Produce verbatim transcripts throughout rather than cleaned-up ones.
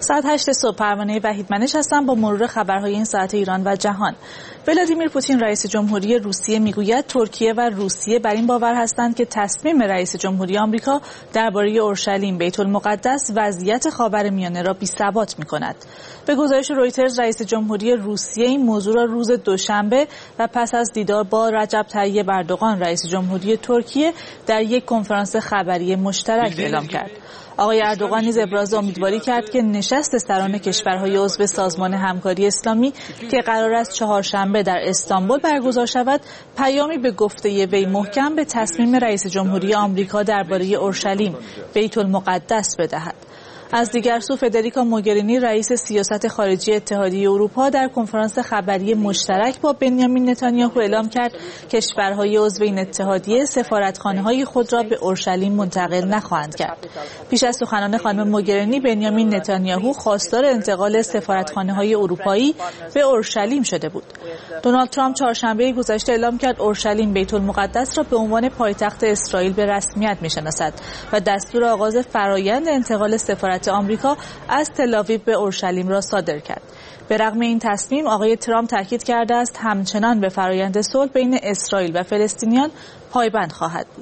ساعت هشت صبح پروانه وحیدمنش هستم با مرور خبرهای این ساعت ایران و جهان. ولادیمیر پوتین رئیس جمهوری روسیه میگوید ترکیه و روسیه بر این باور هستند که تصمیم رئیس جمهوری آمریکا درباره اورشلیم بیت المقدس وضعیت خاورمیانه را بی‌ثبات می‌کند. به گزارش رویترز رئیس جمهوری روسیه این موضوع را روز دوشنبه و پس از دیدار با رجب طیب اردوغان رئیس جمهوری ترکیه در یک کنفرانس خبری مشترک اعلام کرد. آقای اردوغان نیز ابراز امیدواری کرد که نشست سران کشورهای عضو سازمان همکاری اسلامی که قرار است چهارشنبه در استانبول برگزار شود، پیامی به گفته وی محکم به تصمیم رئیس جمهوری آمریکا درباره اورشلیم بیت المقدس بدهد. از دیگر سو فدریکا موگرینی رئیس سیاست خارجی اتحادیه اروپا در کنفرانس خبری مشترک با بنیامین نتانیاهو اعلام کرد کشورهای عضو این اتحادیه سفارتخانه‌های خود را به اورشلیم منتقل نخواهند کرد. پیش از سخنان خانم موگرینی، بنیامین نتانیاهو خواستار انتقال سفارتخانه‌های اروپایی به اورشلیم شده بود. دونالد ترامپ چهارشنبه گذشته اعلام کرد اورشلیم بیت المقدس را به عنوان پایتخت اسرائیل به رسمیت می‌شناسد و دستور آغاز فرایند انتقال سفارت آمریکا از تل‌آویو به اورشلیم را صادر کرد. به رغم این تصمیم، آقای ترامپ تاکید کرده است همچنان به فرایند صلح بین اسرائیل و فلسطینیان پایبند خواهد بود.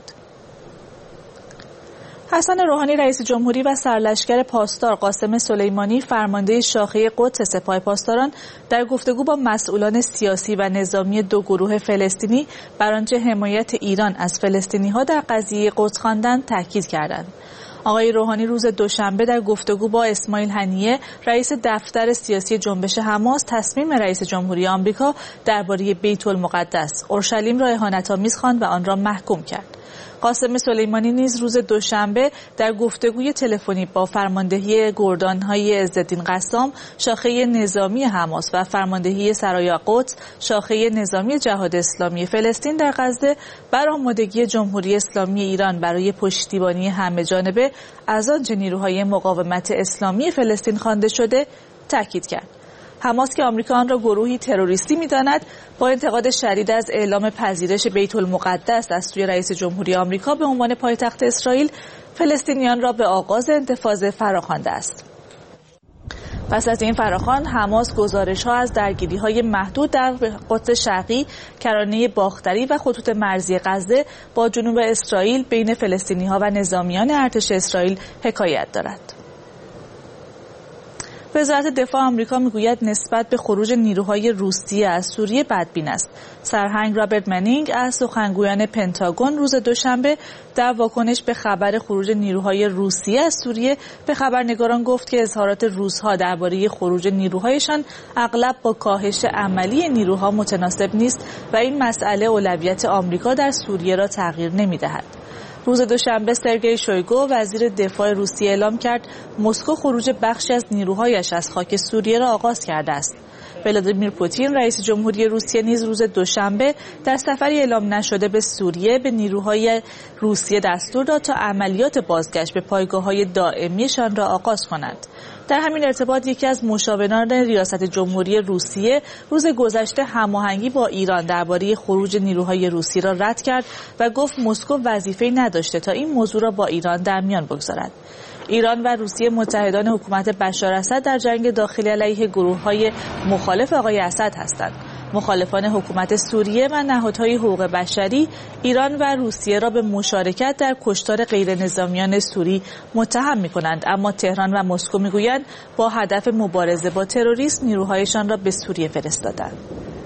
حسن روحانی رئیس جمهوری و سرلشکر پاسدار قاسم سلیمانی فرمانده شاخه قدس سپاه پاسداران در گفتگو با مسئولان سیاسی و نظامی دو گروه فلسطینی بر آنچه حمایت ایران از فلسطینی‌ها در قضیه قدس خواندند تاکید کردند. آقای روحانی روز دوشنبه در گفتگو با اسماعیل هنیه رئیس دفتر سیاسی جنبش حماس تصمیم رئیس جمهوری آمریکا درباره بیت المقدس اورشلیم را اهانت‌آمیز خواند و آن را محکوم کرد. قاسم سلیمانی نیز روز دوشنبه در گفتگوی تلفنی با فرماندهی گردان‌های عزالدین قسام شاخه نظامی حماس و فرماندهی سرای قدس شاخه نظامی جهاد اسلامی فلسطین در غزه بر آمادگی جمهوری اسلامی ایران برای پشتیبانی همه‌جانبه از آنچه نیروهای مقاومت اسلامی فلسطین خوانده شده تاکید کرد. حماس که آمریکا آن را گروهی تروریستی می‌داند، با انتقاد شدید از اعلام پذیرش بیت المقدس از سوی رئیس جمهوری آمریکا به عنوان پایتخت اسرائیل، فلسطینیان را به آغاز انتفاضه فراخوانده است. پس از این فراخوان، حماس گزارش‌ها از درگیری‌های محدود در قدس شرقی، کرانه باختری و خطوط مرزی غزه با جنوب اسرائیل بین فلسطینی‌ها و نظامیان ارتش اسرائیل حکایت دارد. وزارت دفاع آمریکا میگوید نسبت به خروج نیروهای روسیه از سوریه بدبین است. سرهنگ رابرت منینگ از سخنگویان پنتاگون روز دوشنبه در واکنش به خبر خروج نیروهای روسیه از سوریه به خبرنگاران گفت که اظهارات روس‌ها درباره خروج نیروهایشان اغلب با کاهش عملی نیروها متناسب نیست و این مسئله اولویت آمریکا در سوریه را تغییر نمی‌دهد. روز دوشنبه سرگئی شویگو وزیر دفاع روسیه اعلام کرد مسکو خروج بخشی از نیروهایش از خاک سوریه را آغاز کرده است. ولادیمیر پوتین رئیس جمهوری روسیه نیز روز دوشنبه در سفری اعلام نشده به سوریه به نیروهای روسیه دستور داد تا عملیات بازگشت به پایگاه‌های دائمیشان را آغاز کنند. در همین ارتباط یکی از مشاوران ریاست جمهوری روسیه روز گذشته هماهنگی با ایران درباره خروج نیروهای روسی را رد کرد و گفت مسکو وظیفه‌ای نداشته تا این موضوع را با ایران در میان بگذارد. ایران و روسیه متحدان حکومت بشار اسد در جنگ داخلی علیه گروه‌های مخالف آقای اسد هستند. مخالفان حکومت سوریه و نهادهای حقوق بشری ایران و روسیه را به مشارکت در کشتار غیر نظامیان سوری متهم می‌کنند، اما تهران و مسکو می‌گویند با هدف مبارزه با تروریسم نیروهایشان را به سوریه فرستادند.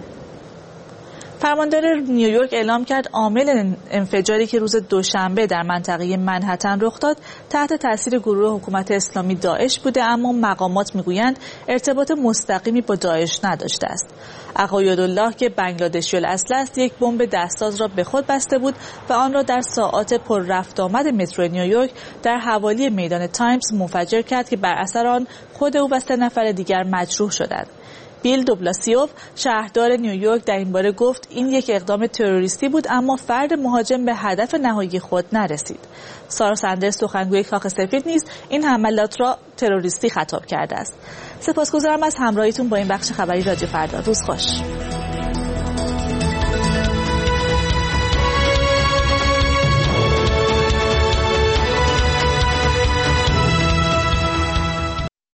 فرماندار نیویورک اعلام کرد عامل انفجاری که روز دوشنبه در منطقه منهتن رخ داد تحت تاثیر گروه حکومت اسلامی داعش بوده، اما مقامات میگویند ارتباط مستقیمی با داعش نداشته است. عقایدالله که بنگلادشی الاصل است یک بمب دستساز را به خود بسته بود و آن را در ساعات پر رفت آمد مترو نیویورک در حوالی میدان تایمز منفجر کرد که بر اثر آن خود او و سه نفر دیگر مجروح شدند. بیل دوبلاسیوف شهردار نیویورک در این باره گفت این یک اقدام تروریستی بود، اما فرد مهاجم به هدف نهایی خود نرسید. سارا سندرز سخنگوی کاخ سفید نیز این حملات را تروریستی خطاب کرده است. سپاسگزارم از همراهیتون با این بخش خبری رادیو فردا. روز خوش.